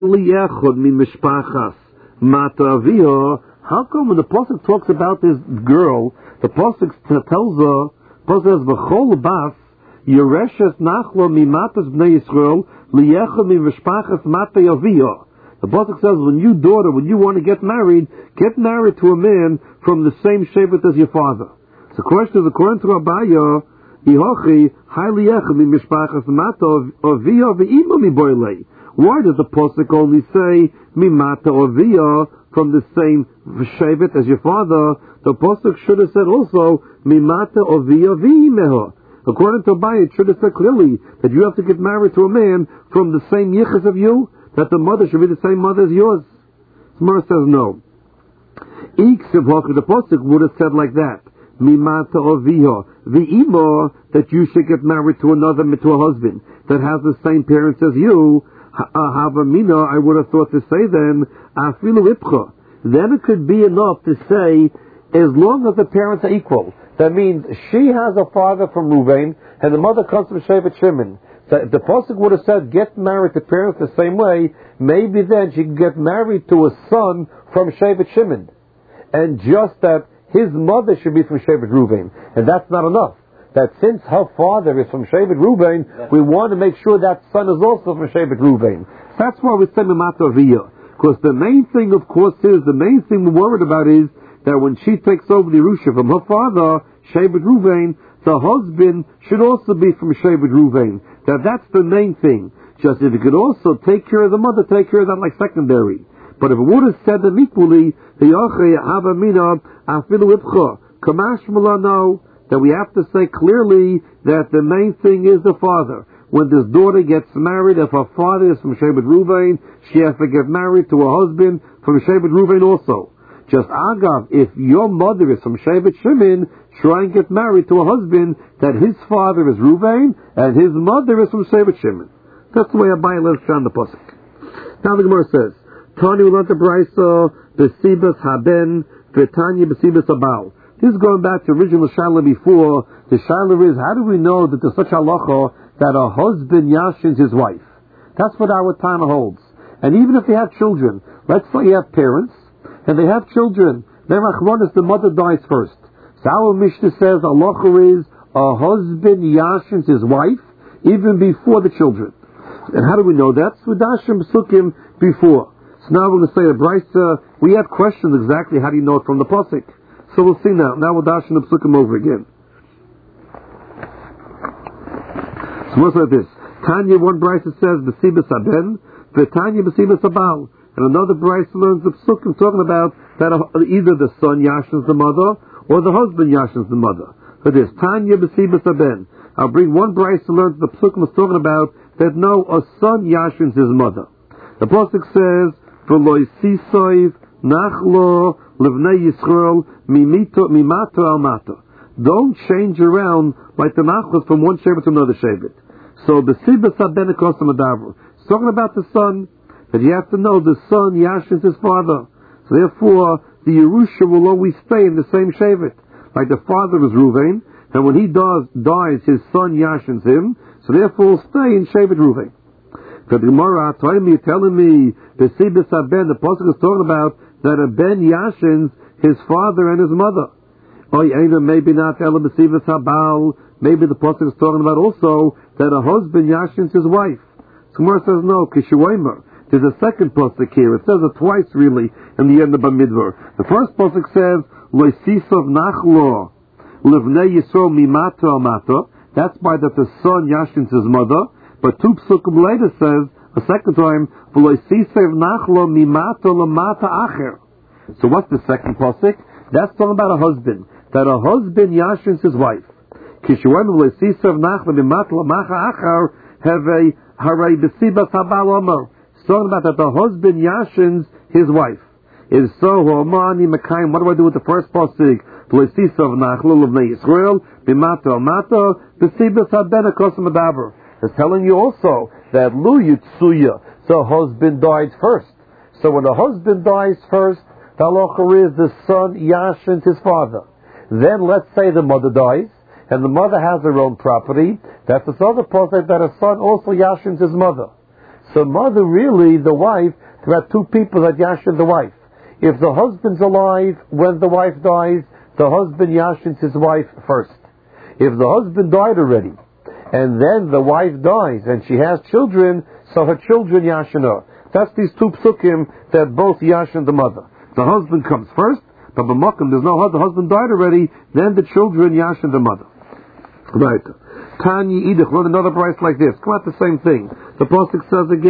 liyechod mi mishpachas mata avia. How come when the pasuk talks about this girl, the pasuk tells her, pasuk says v'chol bas yereshes nachlo mi matas bnei Yisrael liyechod mi mishpachas mata avia. The pasuk says, when you want to get married to a man from the same shevet as your father. So the question is, according to Rabaya, why does the pasuk only say mimata or via from the same shevet as your father? The pasuk should have said also mimata or via v'imeha. According to Rabaya, it should have said clearly that you have to get married to a man from the same yichus of you, that the mother should be the same mother as yours. Gemara says no. The pasuk would have said like that: mimata oviha v'imo, that you should get married to a husband that has the same parents as you. Havamina, I would have thought to say then afilu ipcha. Then it could be enough to say, as long as the parents are equal. That means she has a father from Reuven and the mother comes from Shevet Shimon. So if the pasuk would have said, get married to parents the same way, maybe then she can get married to a son from Shevet Shimon. And just that his mother should be from Shevet Reuven. And that's not enough. That since her father is from Shevet Reuven, we want to make sure that son is also from Shevet Reuven. That's why we say Mimata Aviyah. Because the main thing, of course, we're worried about is that when she takes over the Yerusha from her father, Shevet Reuven, the husband should also be from Shevet Reuven. That's the main thing. Just if you could also take care of the mother, take care of that like secondary. But if it would have said them equally, that we have to say clearly that the main thing is the father. When this daughter gets married, if her father is from Shevet Reuven, she has to get married to a husband from Shevet Reuven also. Just Agav, if your mother is from Shevet Shimon, try and get married to a husband that his father is Reuven and his mother is from Shevet Shimon. That's the way Abai learns on the pasuk. Now the Gemara says, Tani will learn the Brisa, Besibas Haben, V'Tanya Besibas Abal. This is going back to original Shaila before. The Shaila is, how do we know that there's such halacha that a husband yashins his wife? That's what our Tana holds. And even if they have children, let's say you have parents, and they have children, then the mother dies first. So our Mishnah says halacha is a husband yashins his wife even before the children. And how do we know that? So Dashim Sukkim before. So now we're going to say a Brisa. We have questions exactly how do you know it from the pasuk. So we'll see now. Now we'll dash the Psukim over again. So what's like this? Tanya, one Brisa says, Besibas Haben, V'Tanya Besibas Abal. And another Brisa learns the Psukim talking about that either the son yashins the mother, or the husband yashins the mother. So this, Tanya Besibas Haben. I'll bring one Brisa learns the Psukim is talking about that no, a son yashins his mother. The Pasuk says, V'loi Sisoiv, Nachlo, Livnei Yisrael, Mimata Almata. Don't change around like the Nachlos from one Shevet to another Shevet. So the Sibas Haben Kosim Adavar. It's talking about the son, that you have to know the son yashins his father. So therefore, the Yerusha will always stay in the same Shevet. Like the father is Reuven, and when he dies, his son yashins him, so therefore will stay in Shevet Reuven. So the Gemara, you're telling me, the Sibas Haben, the Pasuk is talking about that a ben yashins his father and his mother. Maybe not Elabasivas Habal. Maybe the pasuk is talking about also that a husband yashins his wife. So Gemara says no. Kishuaymer. There's a second pasuk here. It says it twice really in the end of Bamidbar. The first pasuk says Loisisov Nachlo Livnei Yisrael Mimata Almata. That's by that the son yashins his mother. But two psukim later says a second time Loisisev Nachlo Mimata Lamata Acher. So what's the second pasuk? That's talking about a husband. That a husband yashins his wife. Kishuayim Loisisev Nachlo Mimata Lamata Acher have a Haray Besibas Habal Omer. It's talking about that the husband yashins his wife. Is so Homani Mekayim. What do I do with the first pasuk? Loisisev Nachlo Livnei Yisrael Mimata Almata Besibas Haben Kosim Adavar. It's telling you also that Lu Yitsuya, the husband died first. So when the husband dies first, the halacha is the son yashins his father. Then let's say the mother dies, and the mother has her own property. That's this other pasuk that a son also yashins his mother. So mother, really, the wife, there are two people that yashin the wife. If the husband's alive when the wife dies, the husband yashins his wife first. If the husband died already, and then the wife dies and she has children, so her children yashin her. That's these two psukim that both yashin the mother. The husband comes first, but b'makom there's no husband. The husband died already, then the children yashin the mother. Right. Tanya Idich, learn another price like this. Come out the same thing. The pasuk says again.